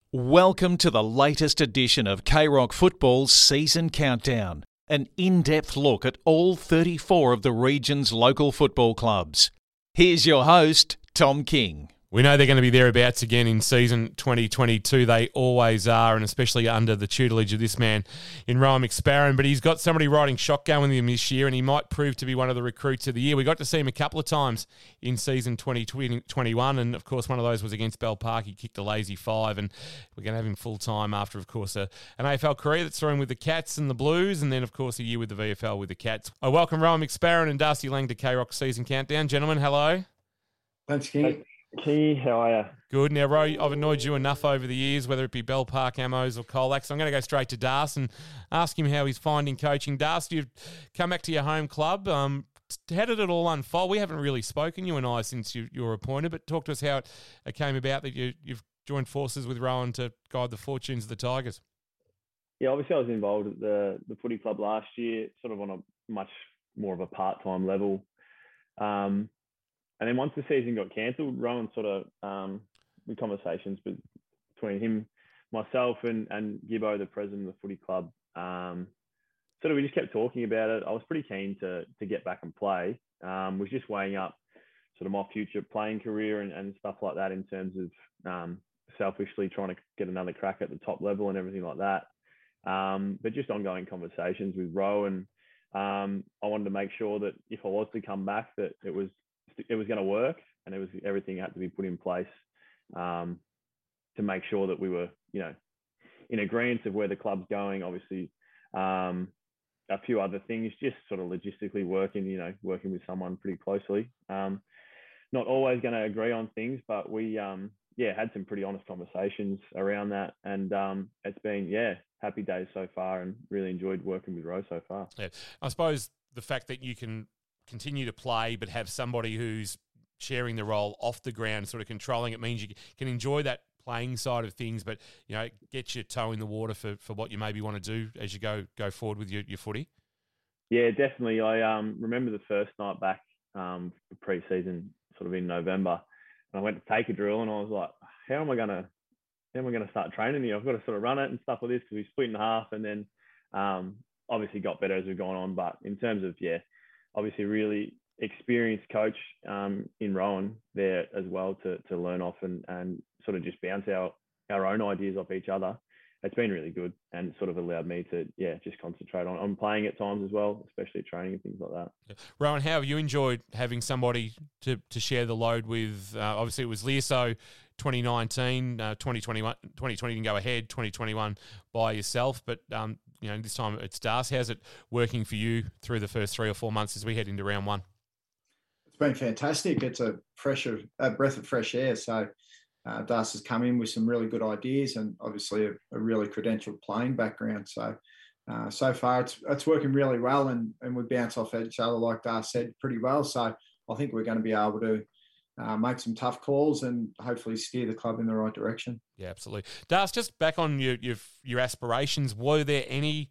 Welcome to the latest edition of K-Rock Football's Season Countdown, an in-depth look at all 34 of the region's local football clubs. Here's your host, Tom King. We know they're going to be thereabouts again in season 2022. They always are, and especially under the tutelage of this man in Rowan McSparron. But he's got somebody riding shotgun with him this year, and he might prove to be one of the recruits of the year. We got to see him a couple of times in season 2021, and of course one of those was against Bell Park. He kicked a lazy 5, and we're going to have him full-time after, of course, an AFL career that's thrown with the Cats and the Blues, and then, of course, a year with the VFL with the Cats. I welcome Rowan McSparron and Darcy Lang to K-Rock Season Countdown. Gentlemen, hello. Thanks, King. Key, how are you? Good. Now, Ro, I've annoyed you enough over the years, whether it be Bell Park Amos or Colac. So I'm going to go straight to Darcy and ask him how he's finding coaching. Darcy, you've come back to your home club. How did it all unfold? We haven't really spoken, you and I, since you were appointed, but talk to us how it came about that you've joined forces with Rowan to guide the fortunes of the Tigers. Yeah, obviously I was involved at the footy club last year, sort of on a much more of a part-time level. And then once the season got cancelled, Rowan sort of, in conversations between him, myself and Gibbo, the president of the footy club, sort of we just kept talking about it. I was pretty keen to get back and play. Was just weighing up sort of my future playing career and stuff like that in terms of selfishly trying to get another crack at the top level and everything like that. But just ongoing conversations with Rowan. I wanted to make sure that if I was to come back, that it was going to work, and everything had to be put in place to make sure that we were, in agreement of where the club's going. Obviously, a few other things, just sort of logistically working with someone pretty closely. Not always going to agree on things, but we, had some pretty honest conversations around that, and it's been, happy days so far, and really enjoyed working with Ro so far. Yeah, I suppose the fact that you can continue to play but have somebody who's sharing the role off the ground, sort of controlling it, means you can enjoy that playing side of things, but get your toe in the water for what you maybe want to do as you go forward with your footy. Yeah, definitely. I remember the first night back for pre-season, sort of in November, and I went to take a drill, and I was like, how am I going to start training here? I've got to sort of run it and stuff like this, because we split in half, and then obviously got better as we've gone on. But in terms of obviously really experienced coach in Rowan there as well to learn off and sort of just bounce our own ideas off each other. It's been really good, and sort of allowed me to just concentrate on playing at times as well, especially training and things like that. Yeah. Rowan, how have you enjoyed having somebody to share the load with? Obviously it was Learso 2019, 2020 didn't go ahead, 2021 by yourself, but this time it's Darcy. How's it working for you through the first 3 or 4 months as we head into round one? It's been fantastic. It's a breath of fresh air. So Darcy's come in with some really good ideas, and obviously a really credentialed playing background. So so far it's working really well, and we bounce off each other, like Darcy said, pretty well. So I think we're going to be able to make some tough calls and hopefully steer the club in the right direction. Yeah, absolutely. Darcy, just back on your aspirations, were there any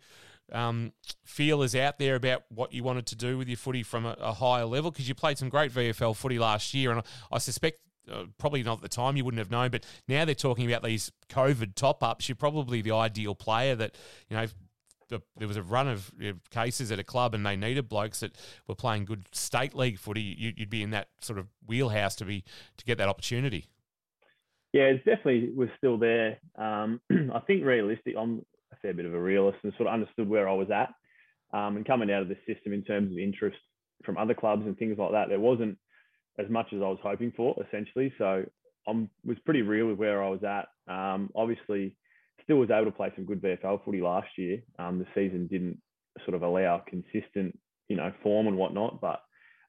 feelers out there about what you wanted to do with your footy from a higher level? Because you played some great VFL footy last year, and I suspect probably not at the time you wouldn't have known, but now they're talking about these COVID top-ups. You're probably the ideal player that, there was a run of cases at a club and they needed blokes that were playing good state league footy. You'd be in that sort of wheelhouse to get that opportunity. Yeah, it definitely was still there. I think realistic, I'm a fair bit of a realist and sort of understood where I was at, and coming out of the system in terms of interest from other clubs and things like that, there wasn't as much as I was hoping for, essentially. So I was pretty real with where I was at. Obviously, still was able to play some good VFL footy last year. The season didn't sort of allow consistent, form and whatnot. But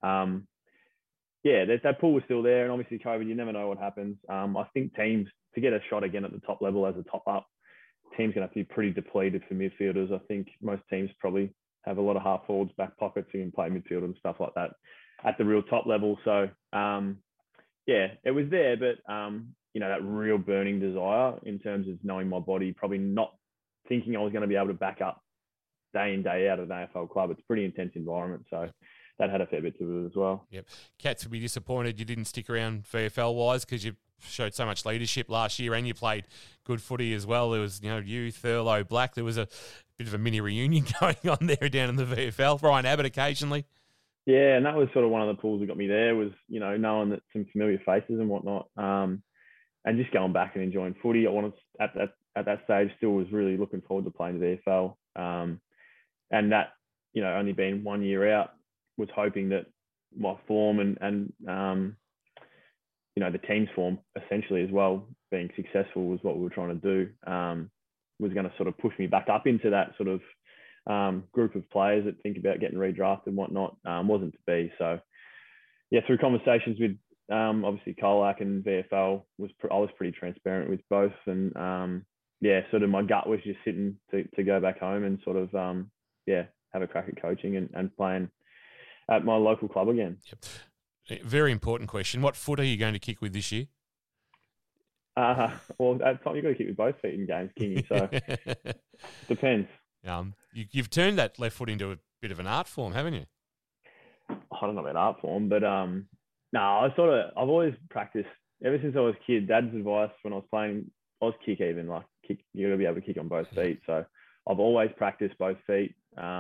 that pool was still there. And obviously COVID, you never know what happens. I think teams, to get a shot again at the top level as a top up, teams going to have to be pretty depleted for midfielders. I think most teams probably have a lot of half forwards, back pockets who can play midfield and stuff like that at the real top level. So, it was there, but, that real burning desire in terms of knowing my body, probably not thinking I was going to be able to back up day in, day out at an AFL club. It's a pretty intense environment. So that had a fair bit to do as well. Yep. Cats would be disappointed you didn't stick around VFL-wise, because you showed so much leadership last year, and you played good footy as well. There was, you, Thurlow, Black. There was a bit of a mini reunion going on there down in the VFL. Ryan Abbott occasionally. Yeah, and that was sort of one of the pulls that got me there was, knowing that some familiar faces and whatnot, and just going back and enjoying footy. I wanted at that stage still was really looking forward to playing the VFL, and that only being 1 year out, was hoping that my form and the team's form essentially as well being successful was what we were trying to do, was going to sort of push me back up into that sort of group of players that think about getting redrafted and whatnot. Wasn't to be. So yeah, through conversations with obviously Colac and VFL, I was pretty transparent with both, and sort of my gut was just sitting to go back home and sort of have a crack at coaching and playing at my local club again. Yep. Very important question. What foot are you going to kick with this year? Well, at time you've got to kick with both feet in games, Kingy. So depends. You've turned that left foot into a bit of an art form, haven't you? I don't know about art form, but I've always practiced ever since I was a kid. Dad's advice when I was playing, I was kick. You got to be able to kick on both feet. So I've always practiced both feet.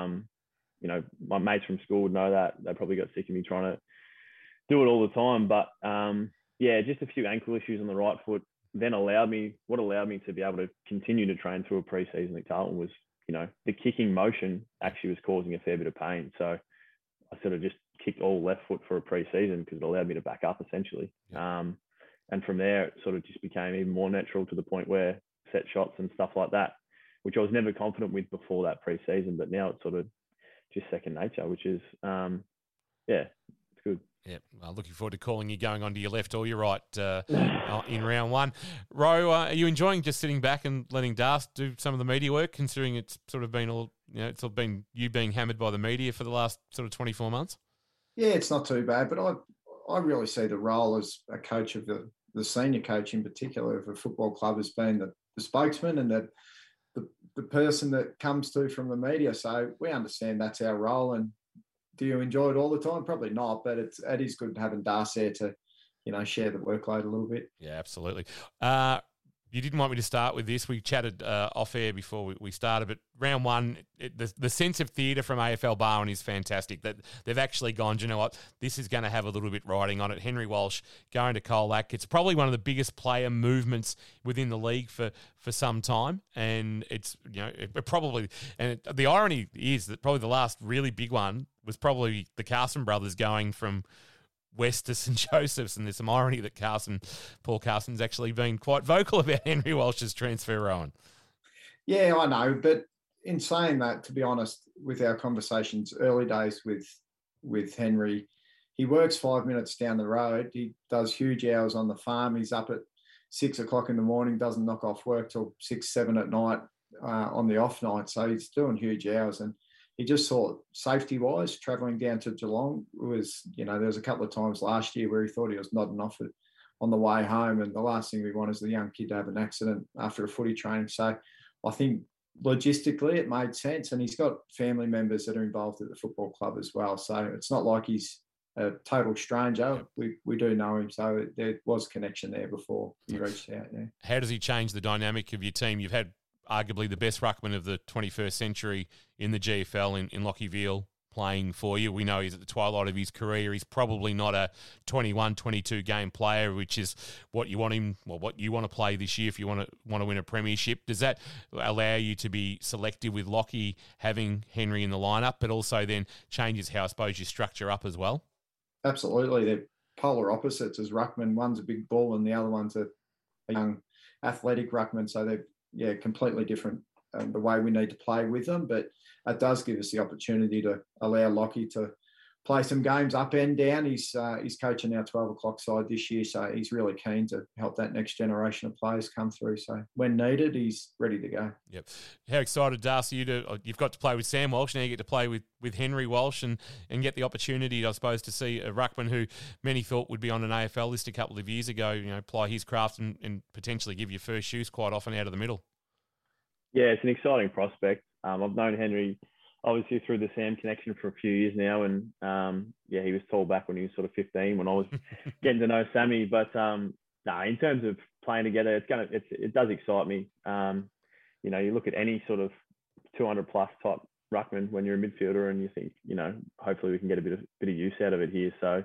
My mates from school would know that. They probably got sick of me trying to do it all the time. But just a few ankle issues on the right foot then allowed me to be able to continue to train through a pre-season at Carlton was, the kicking motion actually was causing a fair bit of pain. So I sort of just kicked all left foot for a pre-season because it allowed me to back up essentially. And from there, it sort of just became even more natural to the point where set shots and stuff like that, which I was never confident with before that pre-season, but now it's sort of just second nature, which is, it's good. Yeah, well, looking forward to calling you going onto your left or your right in round one. Ro, are you enjoying just sitting back and letting Darth do some of the media work, considering it's sort of been it's all been you being hammered by the media for the last sort of 24 months? Yeah, it's not too bad, but I really see the role as a coach of the senior coach in particular of a football club as being the spokesman and the person that comes to from the media. So we understand that's our role. And do you enjoy it all the time? Probably not, but it is good having Darcy there to, share the workload a little bit. Yeah, absolutely. You didn't want me to start with this. We chatted off air before we started, but round one, the sense of theatre from AFL Barwon is fantastic. That they've actually gone, do you know what? This is going to have a little bit riding on it. Henry Walsh going to Colac. It's probably one of the biggest player movements within the league for some time, and it's the irony is that probably the last really big one was probably the Carson brothers going from West to St Joseph's, and there's some irony that Paul Carson's actually been quite vocal about Henry Walsh's transfer, Rowan. Yeah, I know, but in saying that, to be honest, with our conversations early days with Henry, he works 5 minutes down the road. He does huge hours on the farm. He's up at 6 o'clock in the morning, doesn't knock off work till 6, 7 at night on the off night. So he's doing huge hours, and he just thought safety-wise, travelling down to Geelong was, there was a couple of times last year where he thought he was nodding off it on the way home. And the last thing we want is the young kid to have an accident after a footy training. So I think logistically it made sense. And he's got family members that are involved at the football club as well. So it's not like he's a total stranger. We do know him. So there was connection there before he reached out. Yeah. How does he change the dynamic of your team? You've had arguably the best ruckman of the 21st century in the GFL in Lockie Veal playing for you. We know he's at the twilight of his career. He's probably not a 21, 22 game player, which is what you want him, what you want to play this year if you want to win a premiership. Does that allow you to be selective with Lockie having Henry in the lineup, but also then changes how I suppose you structure up as well? Absolutely. They're polar opposites as ruckman. One's a big ball and the other one's a young athletic ruckman. So they're completely different the way we need to play with them. But it does give us the opportunity to allow Lockie to play some games up and down. He's coaching our 12 o'clock side this year, so he's really keen to help that next generation of players come through. So when needed, he's ready to go. Yep. How excited, Darcy, you've got to play with Sam Walsh, now you get to play with Henry Walsh and get the opportunity, I suppose, to see a ruckman who many thought would be on an AFL list a couple of years ago, ply his craft and potentially give you first shoes quite often out of the middle. Yeah, it's an exciting prospect. I've known Henry obviously through the Sam connection for a few years now, and he was tall back when he was sort of 15 when I was getting to know Sammy. But in terms of playing together, it does excite me. You look at any sort of 200 plus type ruckman when you're a midfielder, and you think, hopefully we can get a bit of use out of it here. So,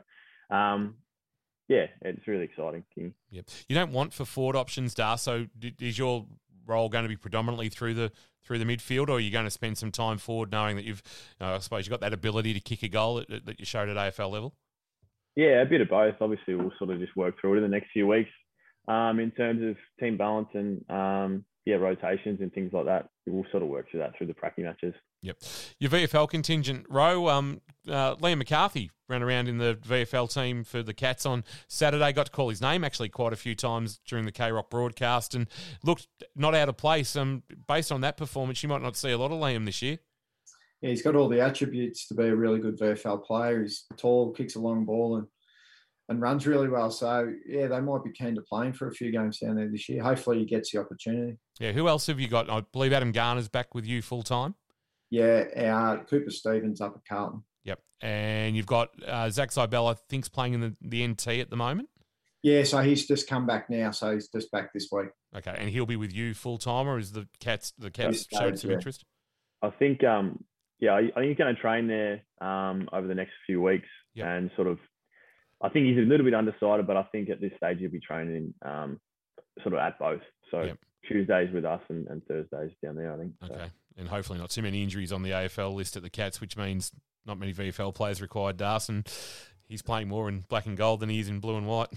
it's really exciting, King. Yep. You don't want for forward options, Dar. So, is your role going to be predominantly through the midfield, or are you going to spend some time forward, knowing that I suppose you've got that ability to kick a goal that you showed at AFL level? Yeah, a bit of both. Obviously, we'll sort of just work through it in the next few weeks. In terms of team balance and rotations and things like that, we'll sort of work through that through the pracky matches. Yep. Your VFL contingent, Ro, Liam McCarthy ran around in the VFL team for the Cats on Saturday. Got to call his name actually quite a few times during the K-Rock broadcast and looked not out of place. Based on that performance, you might not see a lot of Liam this year. Yeah, he's got all the attributes to be a really good VFL player. He's tall, kicks a long ball, and runs really well. So, yeah, they might be keen to play him for a few games down there this year. Hopefully he gets the opportunity. Yeah, who else have you got? I believe Adam Garner's back with you full-time. Yeah, Cooper Stevens up at Carlton. Yep. And you've got Zach Zybell, I think, playing in the NT at the moment. Yeah, so he's just come back now, so he's just back this week. Okay, and he'll be with you full-time, or is the Cats showed some interest? I think, I think he's going to train there over the next few weeks. Yep. And sort of, I think he's a little bit undecided, but I think at this stage he'll be training sort of at both. So yep. Tuesdays with us and Thursdays down there, I think. Okay, so. And hopefully not too many injuries on the AFL list at the Cats, which means not many VFL players required. Darson, he's playing more in black and gold than he is in blue and white.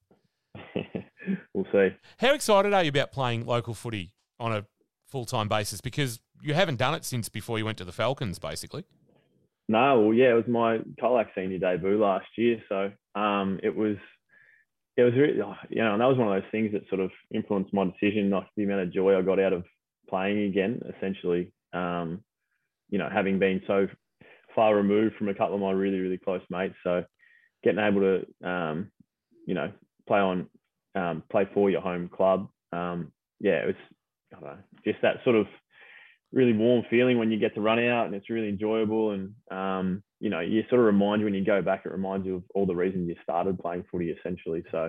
We'll see. How excited are you about playing local footy on a full-time basis? Because you haven't done it since before you went to the Falcons, basically. No, well, yeah, it was my Colac senior debut last year. So it was really, and that was one of those things that sort of influenced my decision, not the amount of joy I got out of playing again, essentially, having been so far removed from a couple of my really, really close mates. So getting able to, play for your home club. It was, I don't know, just that sort of really warm feeling when you get to run out and it's really enjoyable. And, you sort of remind you when you go back, it reminds you of all the reasons you started playing footy, essentially. So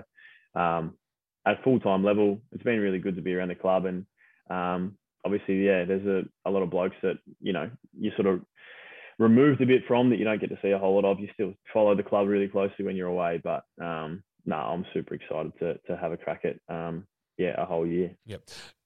at full-time level, it's been really good to be around the club. And obviously, there's a lot of blokes that, you sort of removed a bit from that you don't get to see a whole lot of. You still follow the club really closely when you're away. But, I'm super excited to have a crack at, a whole year. Yep.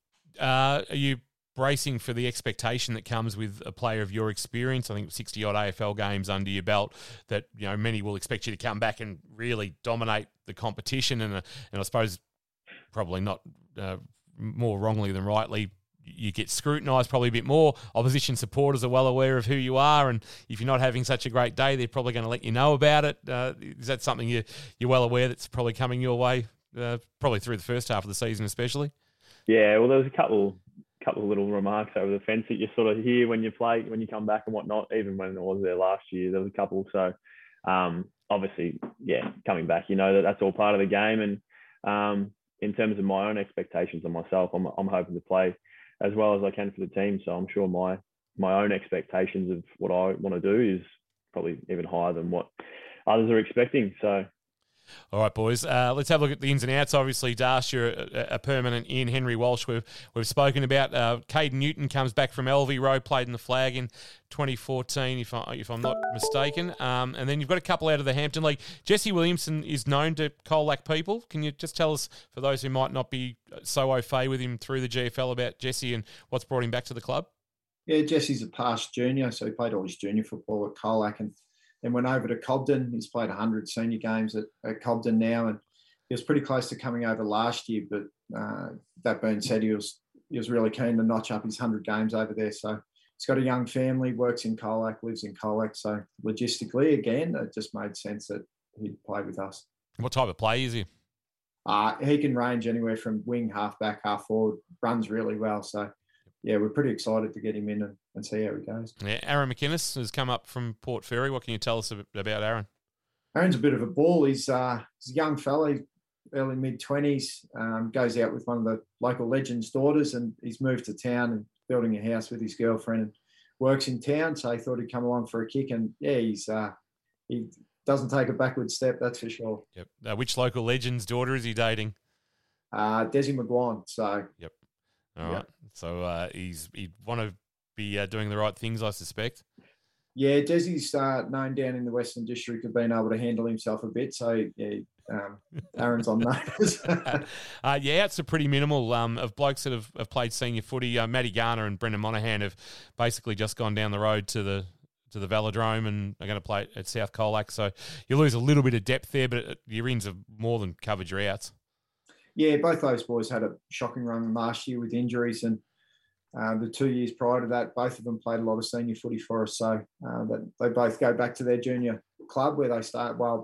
Are you bracing for the expectation that comes with a player of your experience? I think 60-odd AFL games under your belt that, many will expect you to come back and really dominate the competition. And I suppose probably not more wrongly than rightly, you get scrutinised probably a bit more. Opposition supporters are well aware of who you are, and if you're not having such a great day, they're probably going to let you know about it. Is that something you're well aware that's probably coming your way, probably through the first half of the season especially? Yeah, well, there was a couple of little remarks over the fence that you sort of hear when you come back and whatnot, even when I was there last year. There was a couple. So obviously, coming back, that's all part of the game. And in terms of my own expectations on myself, I'm hoping to play as well as I can for the team. So I'm sure my own expectations of what I want to do is probably even higher than what others are expecting. So. All right, boys. Let's have a look at the ins and outs. Obviously, Darsh, you're a permanent in. Henry Walsh, we've spoken about. Caden Newton comes back from LV Road, played in the Flag in 2014, if I'm not mistaken. And then you've got a couple out of the Hampton League. Jesse Williamson is known to Colac people. Can you just tell us, for those who might not be so au fait with him through the GFL, about Jesse and what's brought him back to the club? Yeah, Jesse's a past junior, so he played all his junior football at Colac and then went over to Cobden. He's played 100 senior games at Cobden now, and he was pretty close to coming over last year. But that being said, he was really keen to notch up his 100 games over there. So he's got a young family, works in Colac, lives in Colac. So logistically, again, it just made sense that he'd play with us. What type of play is he? He can range anywhere from wing, half-back, half-forward, runs really well. So, yeah, we're pretty excited to get him in and see how he goes. Yeah, Aaron McInnes has come up from Port Fairy. What can you tell us about Aaron? Aaron's a bit of a ball. He's a young fella, early mid-20s, goes out with one of the local legends' daughters, and he's moved to town and building a house with his girlfriend and works in town. So he thought he'd come along for a kick, and he doesn't take a backward step, that's for sure. Yep. Which local legend's daughter is he dating? Desi McGuan. So, yep. All right. So he'd want to be doing the right things, I suspect. Yeah, Desi's known down in the Western District of being able to handle himself a bit. So, yeah, Aaron's on notice. It's a pretty minimal of blokes that have played senior footy. Matty Garner and Brendan Monaghan have basically just gone down the road to the Velodrome and are going to play at South Colac. So you lose a little bit of depth there, but your ins have more than covered your outs. Yeah, both those boys had a shocking run last year with injuries, and the 2 years prior to that, both of them played a lot of senior footy for us. So they both go back to their junior club where they start. Well,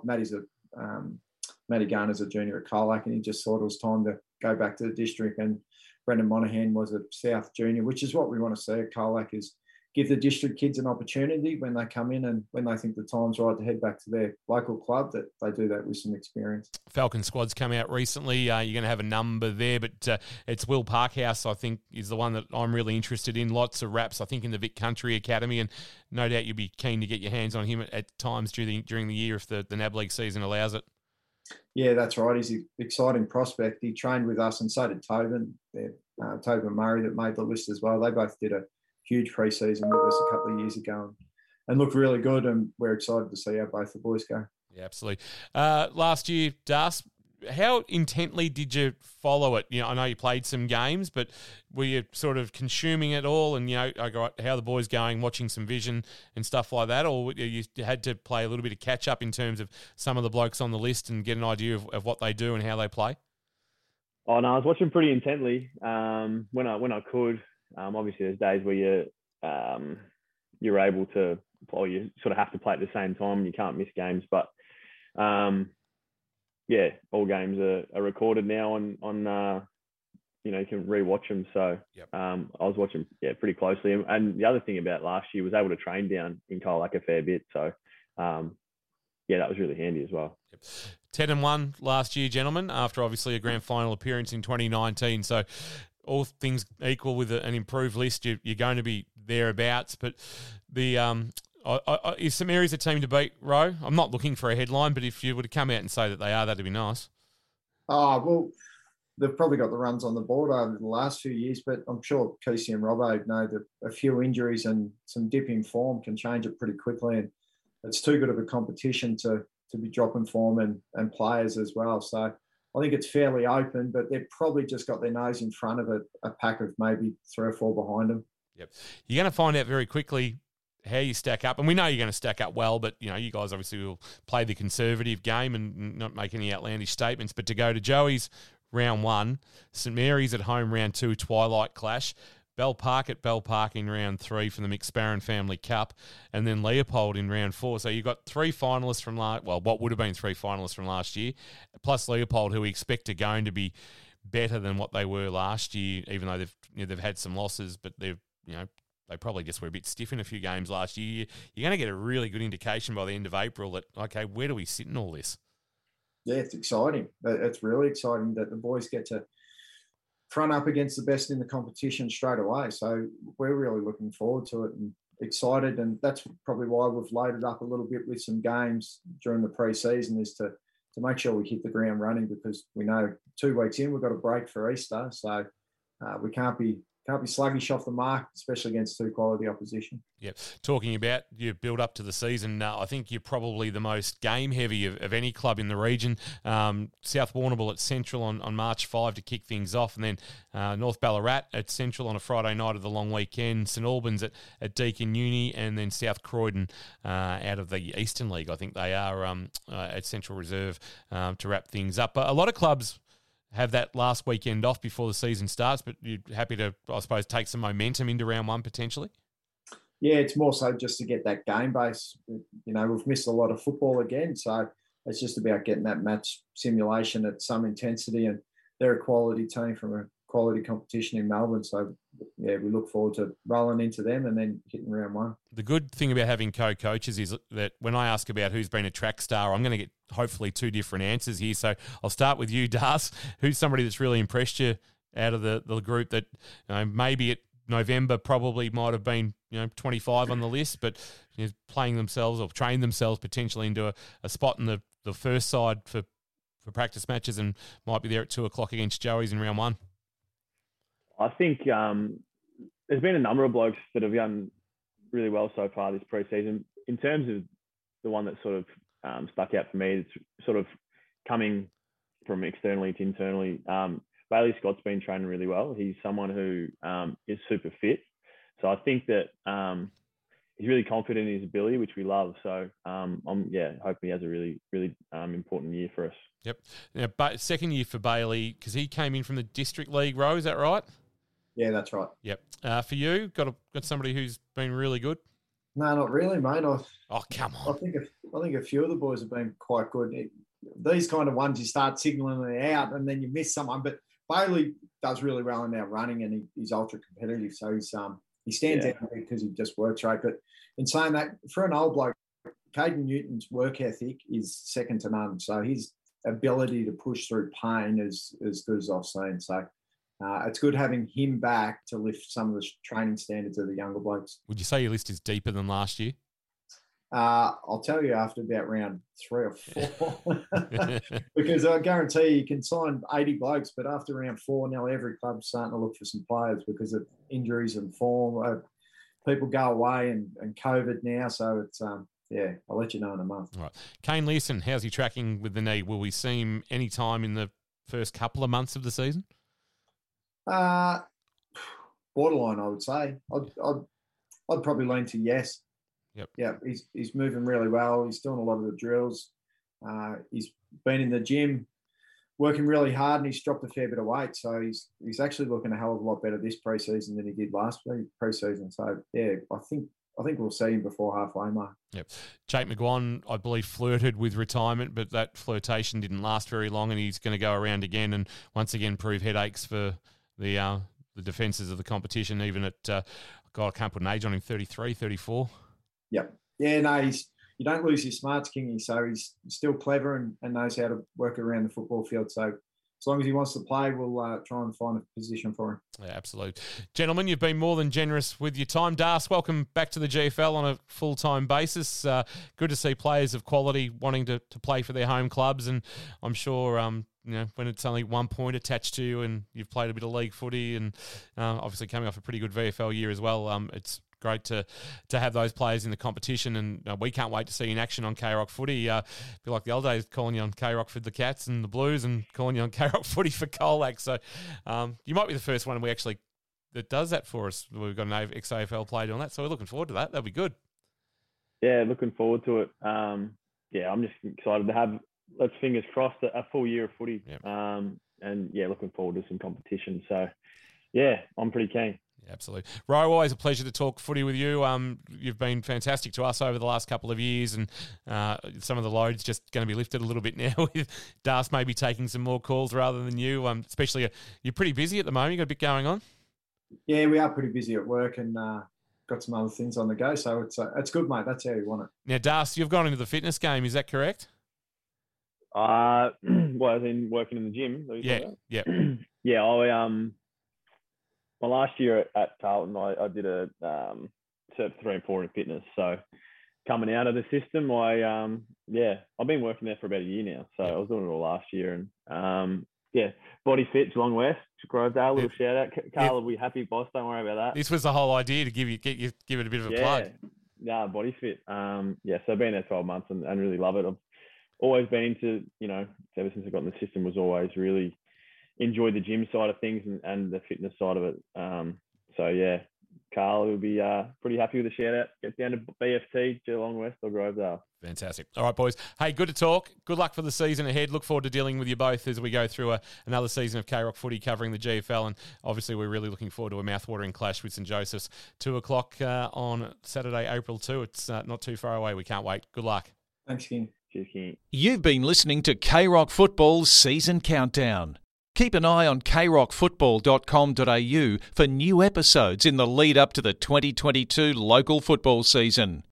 Matty Garner's a junior at Colac, and he just thought it was time to go back to the district. And Brendan Monaghan was a South junior, which is what we want to see at Colac, is give the district kids an opportunity when they come in and when they think the time's right to head back to their local club, that they do that with some experience. Falcon squad's come out recently. You're going to have a number there, but it's Will Parkhouse, I think, is the one that I'm really interested in. Lots of raps, I think, in the Vic Country Academy, and no doubt you'll be keen to get your hands on him at times during the year if the NAB League season allows it. Yeah, that's right. He's an exciting prospect. He trained with us, and so did Tobin. Tobin Murray that made the list as well. They both did a huge pre-season with us a couple of years ago and looked really good, and we're excited to see how both the boys go. Yeah, absolutely. Last year, Das, how intently did you follow it? I know you played some games, but were you sort of consuming it all and, how the boys going, watching some vision and stuff like that, or you had to play a little bit of catch-up in terms of some of the blokes on the list and get an idea of what they do and how they play? Oh, no, I was watching pretty intently when I could. Obviously, there's days where you're able to, or you sort of have to play at the same time. You can't miss games, but all games are recorded now on you can rewatch them. So yep. I was watching pretty closely, and the other thing about last year was able to train down in Colac a fair bit. So that was really handy as well. Yep. 10-1 last year, gentlemen, after obviously a grand final appearance in 2019. So all things equal with an improved list, you're going to be thereabouts. But the is St Mary's a team to beat, Ro? I'm not looking for a headline, but if you were to come out and say that they are, that'd be nice. Oh, well, they've probably got the runs on the board over the last few years, but I'm sure Kesey and Robbo know that a few injuries and some dip in form can change it pretty quickly. And it's too good of a competition to be dropping form and players as well. So I think it's fairly open, but they've probably just got their nose in front of a pack of maybe 3 or 4 behind them. Yep. You're going to find out very quickly how you stack up. And we know you're going to stack up well, but, you guys obviously will play the conservative game and not make any outlandish statements. But to go to Joey's round 1, St Mary's at home round 2, Twilight Clash, Bell Park at Bell Park in round 3 for the McSparran Family Cup, and then Leopold in round 4. So you've got 3 finalists from what would have been 3 finalists from last year, plus Leopold, who we expect are going to be better than what they were last year, even though they've had some losses, but they probably just were a bit stiff in a few games last year. You're going to get a really good indication by the end of April that, okay, where do we sit in all this? Yeah, it's exciting. It's really exciting that the boys get to front up against the best in the competition straight away. So we're really looking forward to it and excited. And that's probably why we've loaded up a little bit with some games during the pre-season, is to make sure we hit the ground running, because we know 2 weeks in we've got a break for Easter. So we can't be sluggish off the mark, especially against 2 quality opposition. Yeah. Talking about your build up to the season, I think you're probably the most game heavy of any club in the region. South Warrnambool at Central on March 5 to kick things off, and then North Ballarat at Central on a Friday night of the long weekend. St Albans at Deakin Uni, and then South Croydon out of the Eastern League. I think they are at Central Reserve to wrap things up. But a lot of clubs have that last weekend off before the season starts, but you're happy to, I suppose, take some momentum into round 1 potentially? Yeah, it's more so just to get that game base. We've missed a lot of football again, so it's just about getting that match simulation at some intensity, and they're a quality team from a quality competition in Melbourne. So, yeah, we look forward to rolling into them and then hitting round 1. The good thing about having co-coaches is that when I ask about who's been a track star, I'm going to get hopefully 2 different answers here. So I'll start with you, Das. Who's somebody that's really impressed you out of the group that maybe at November probably might have been 25 on the list, but playing themselves or trained themselves potentially into a spot in the first side for for practice matches and might be there at 2 o'clock against Joey's in round 1? I think there's been a number of blokes that have done really well so far this pre-season. In terms of the one that sort of stuck out for me, it's sort of coming from externally to internally. Bailey Scott's been training really well. He's someone who is super fit. So I think that he's really confident in his ability, which we love. So I'm hoping he has a really, really important year for us. Yep. Now, but second year for Bailey, because he came in from the District League row, is that right? Yeah, that's right. Yep. For you, got somebody who's been really good? No, not really, mate. Come on. I think a few of the boys have been quite good. These kind of ones, you start signalling it out and then you miss someone. But Bailey does really well in our running and he's ultra competitive. So he stands out because he just works right. But in saying that, for an old bloke, Caden Newton's work ethic is second to none. So his ability to push through pain is as good as I've seen. So it's good having him back to lift some of the training standards of the younger blokes. Would you say your list is deeper than last year? I'll tell you after about round 3 or 4, because I guarantee you can sign 80 blokes, but after round 4, nearly every club's starting to look for some players because of injuries and form. People go away and COVID now, so it's I'll let you know in a month. All right, Kane Leeson, how's he tracking with the knee? Will we see him any time in the first couple of months of the season? Borderline, I would say. I'd probably lean to yes. Yep. Yeah, he's moving really well. He's doing a lot of the drills. He's been in the gym, working really hard, and he's dropped a fair bit of weight. So he's actually looking a hell of a lot better this preseason than he did last preseason. So yeah, I think we'll see him before halfway mark. Yep. Jake McGuan, I believe, flirted with retirement, but that flirtation didn't last very long, and he's going to go around again and once again prove headaches for the defences of the competition, even at, God, I can't put an age on him, 33, 34. Yep. Yeah, no, you don't lose your smarts, Kingy. So he's still clever and knows how to work around the football field. So as long as he wants to play, we'll try and find a position for him. Yeah, absolutely. Gentlemen, you've been more than generous with your time. Das, welcome back to the GFL on a full-time basis. Good to see players of quality wanting to play for their home clubs, and I'm sure when it's only 1 point attached to you and you've played a bit of league footy and obviously coming off a pretty good VFL year as well, it's great to have those players in the competition, and we can't wait to see you in action on K-Rock footy. I feel like the old days calling you on K-Rock for the Cats and the Blues and calling you on K-Rock footy for Colac. So you might be the first one that does that for us. We've got an ex-AFL player doing that, so we're looking forward to that. That'll be good. Yeah, looking forward to it. I'm just excited to have, let's fingers crossed, a full year of footy. Yep. Looking forward to some competition. So, yeah, I'm pretty keen. Absolutely. Ro, always a pleasure to talk footy with you. You've been fantastic to us over the last couple of years, and some of the load's just going to be lifted a little bit now with Das maybe taking some more calls rather than you. Especially, you're pretty busy at the moment. You got a bit going on? Yeah, we are pretty busy at work and got some other things on the go. So it's good, mate. That's how you want it. Now, Das, you've gone into the fitness game. Is that correct? As in working in the gym? Yeah. Yeah, my last year at Carlton, I did a Cert 3 and 4 in fitness. So coming out of the system, I've been working there for about a year now. So I was doing it all last year. And Body Fit, Geelong West, Grovedale, little shout out. Carl will be happy, boss. Don't worry about that. This was the whole idea to give it a bit of a plug. Yeah, Body Fit. So I've been there 12 months and really love it. I've always been into, ever since I got in the system, was always really enjoyed the gym side of things and the fitness side of it. Carl will be pretty happy with the shout out. Get down to BFT, Geelong West or Grovedale. Fantastic. All right, boys. Hey, good to talk. Good luck for the season ahead. Look forward to dealing with you both as we go through another season of K-Rock footy covering the GFL. And obviously, we're really looking forward to a mouthwatering clash with St Joseph's, 2 o'clock on Saturday, April 2. It's not too far away. We can't wait. Good luck. Thanks, King. Cheers, King. You've been listening to K-Rock Football's Season Countdown. Keep an eye on krockfootball.com.au for new episodes in the lead up to the 2022 local football season.